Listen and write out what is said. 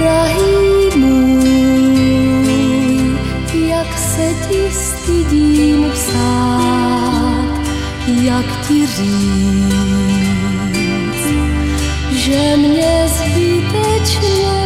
drahý můj, jak se ti stydím psát, jak ti říct, že mě zbytečně